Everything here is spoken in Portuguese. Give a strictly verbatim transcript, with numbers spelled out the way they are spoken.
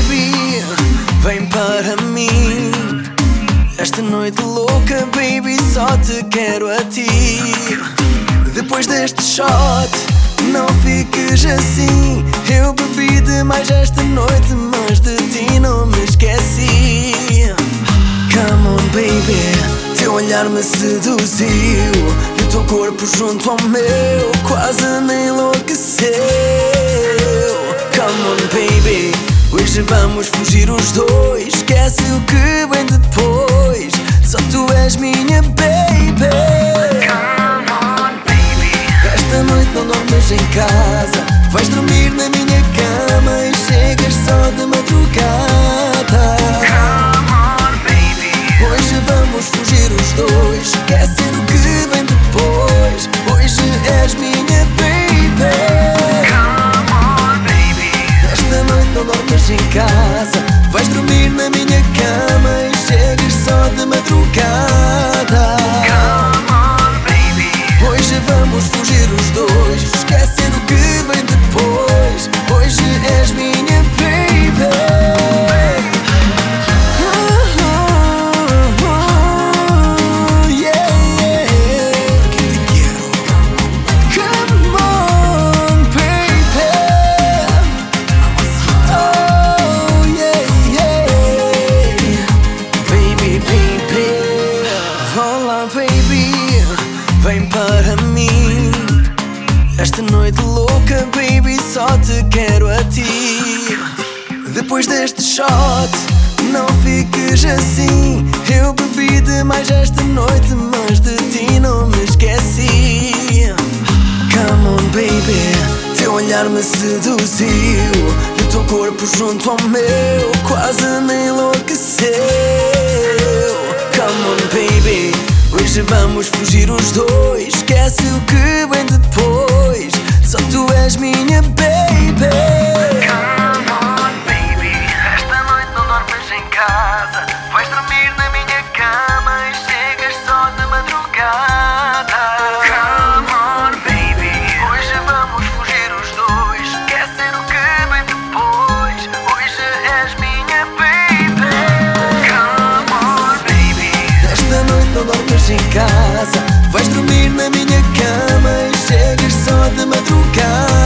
baby, vem para mim. Esta noite louca, baby, só te quero a ti. Depois deste shot, não fiques assim. Eu bebi demais esta noite, mas de ti não me esqueci. Come on, baby, teu olhar me seduziu e o teu corpo junto ao meu quase me enlouqueceu. Come on, baby, hoje vamos fugir os dois. Esquece o que vem depois, só tu és minha baby. Come on, baby. Esta noite não dormes em casa, vais dormir na minha cama e chegas só de madrugada. Come on, baby. Hoje vamos fugir os dois, esquecer o que vem depois. Hoje és minha baby. Come on, baby. Esta noite não dormes em casa, vais dormir na minha cama e chegas só de madrugada. Come on, baby. Hoje vamos fugir os dois, esquecer o que vem depois. Hoje és minha baby. Vem para mim. Esta noite louca, baby, só te quero a ti. Depois deste shot, não fiques assim. Eu bebi demais esta noite, mas de ti não me esqueci. Come on, baby, teu olhar me seduziu e o teu corpo junto ao meu quase me enlouqueceu. Come on, baby, hoje vamos fugir os dois, esquece o que vem depois. Só tu és minha baby. Come on, baby. Esta noite não dormes em casa, vais dormir na minha cama e chegas só de madrugada. Come on, baby. Hoje vamos fugir os dois, esquecer o que vem depois. Hoje és minha baby. Come on, baby. Esta noite não dormes em casa, vais dormir na minha cama e chegas só de madrugada.